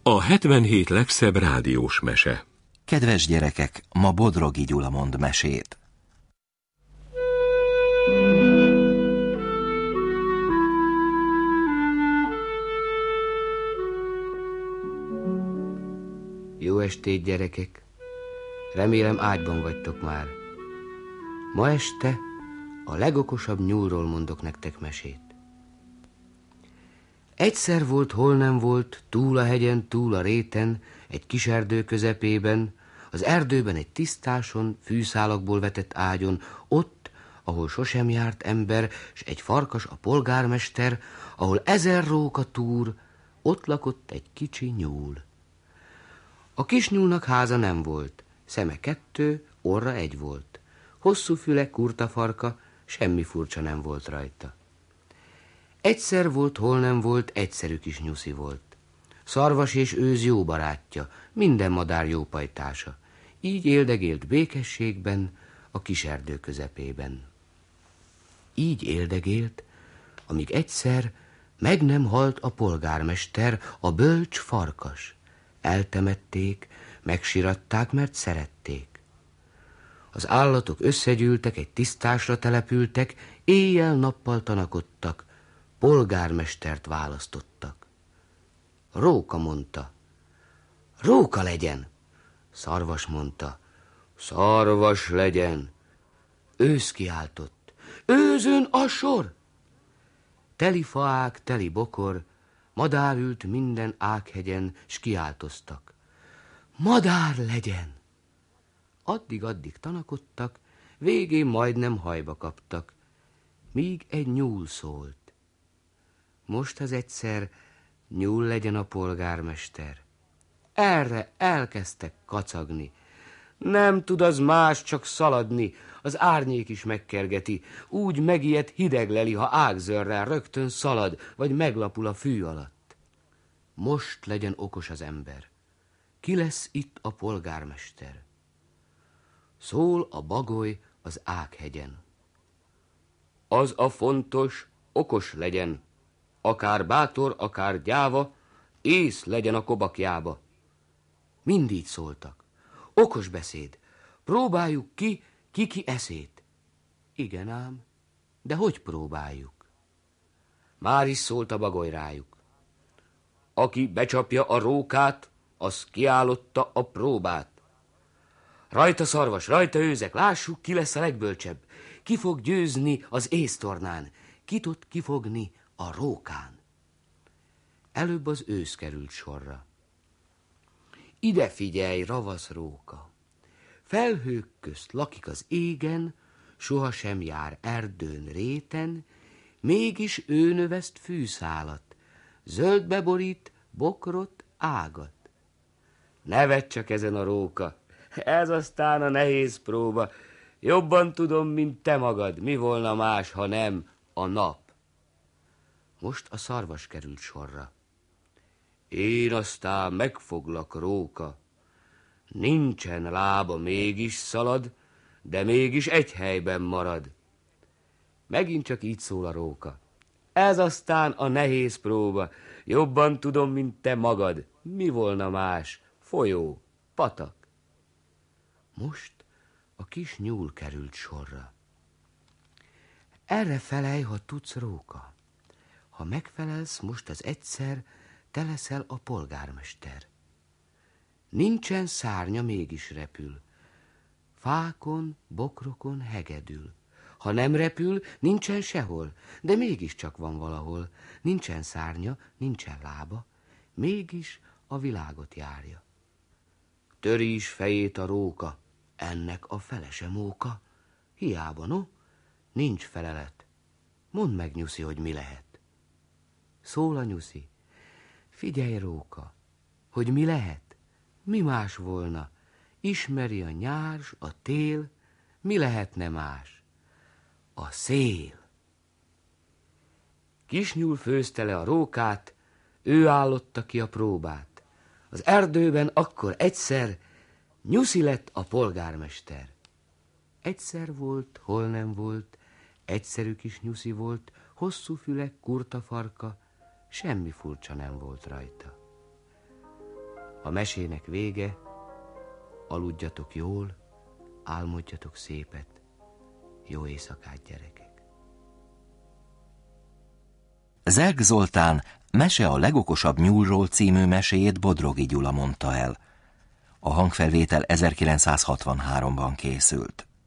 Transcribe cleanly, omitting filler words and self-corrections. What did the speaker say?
A 77 legszebb rádiós mese. Kedves gyerekek, ma Bodrogi Gyula mond mesét. Jó estét, gyerekek! Remélem ágyban vagytok már. Ma este a legokosabb nyúlról mondok nektek mesét. Egyszer volt, hol nem volt, túl a hegyen, túl a réten, egy kis erdő közepében, az erdőben egy tisztáson, fűszálakból vetett ágyon, ott, ahol sosem járt ember, s egy farkas a polgármester, ahol 1000 róka túr, ott lakott egy kicsi nyúl. A kis nyúlnak háza nem volt, szeme 2, orra 1 volt. Hosszú füle, kurta farka, semmi furcsa nem volt rajta. Egyszer volt, hol nem volt, egyszerű kis nyuszi volt. Szarvas és őz jó barátja, minden madár jó pajtása. Így éldegélt békességben, a kis erdő közepében. Így éldegélt, amíg egyszer meg nem halt a polgármester, a bölcs farkas. Eltemették, megsiratták, mert szerették. Az állatok összegyűltek, egy tisztásra települtek, éjjel-nappal tanakodtak, polgármestert választottak. Róka mondta, róka legyen. Szarvas mondta, szarvas legyen. Ősz kiáltott, őzön a sor. Teli faák, teli bokor, madár ült minden ághegyen, s kiáltoztak. Madár legyen! Addig-addig tanakodtak, végén majdnem hajba kaptak, míg egy nyúl szólt. Most az egyszer nyúl legyen a polgármester. Erre elkezdtek kacagni. Nem tud az más, csak szaladni, az árnyék is megkergeti, úgy megijedt hideg leli, ha ágzörrel rögtön szalad, vagy meglapul a fű alatt. Most legyen okos az ember. Ki lesz itt a polgármester? Szól a bagoly az ághegyen. Az a fontos, okos legyen, akár bátor, akár gyáva, ész legyen a kobakjába. Mind így szóltak. Okos beszéd. Próbáljuk ki eszét. Igen ám, de hogy próbáljuk? Már is szólt a bagoly rájuk. Aki becsapja a rókát, az kiállotta a próbát. Rajta szarvas, rajta őzek, lássuk, ki lesz a legbölcsebb. Ki fog győzni az észtornán, ki tud kifogni a rókán. Előbb az ősz került sorra. Ide figyelj, ravasz róka! Felhők közt lakik az égen, sohasem jár erdőn réten, mégis ő növeszt fűszálat, zöldbe borít bokrot, ágat. Nevetj csak ezen a róka, ez aztán a nehéz próba. Jobban tudom, mint te magad, mi volna más, ha nem a nap. Most a szarvas került sorra. Én aztán megfoglak, róka. Nincsen lába, mégis szalad, de mégis egy helyben marad. Megint csak így szól a róka. Ez aztán a nehéz próba. Jobban tudom, mint te magad. Mi volna más? Folyó, patak. Most a kis nyúl került sorra. Erre felej, ha tudsz, róka. Ha megfelelsz, most az egyszer, te leszel a polgármester. Nincsen szárnya, mégis repül. Fákon, bokrokon hegedül. Ha nem repül, nincsen sehol, de mégiscsak van valahol. Nincsen szárnya, nincsen lába, mégis a világot járja. Töri is fejét a róka, ennek a felese móka. Hiába, no? Nincs felelet. Mondd meg, nyuszi, hogy mi lehet. Szól a nyuszi. Figyelj, róka, hogy mi lehet? Mi más volna? Ismeri a nyár, a tél, mi lehetne más? A szél. Kisnyúl főzte le a rókát, ő állotta ki a próbát. Az erdőben akkor egyszer nyuszi lett a polgármester. Egyszer volt, hol nem volt, egyszerű kis nyuszi volt, hosszú füle, kurta farka, semmi furcsa nem volt rajta. A mesének vége, aludjatok jól, álmodjatok szépet. Jó éjszakát, gyerekek! Zelk Zoltán Mese a legokosabb nyúlról című meséjét Bodrogi Gyula mondta el. A hangfelvétel 1963-ban készült.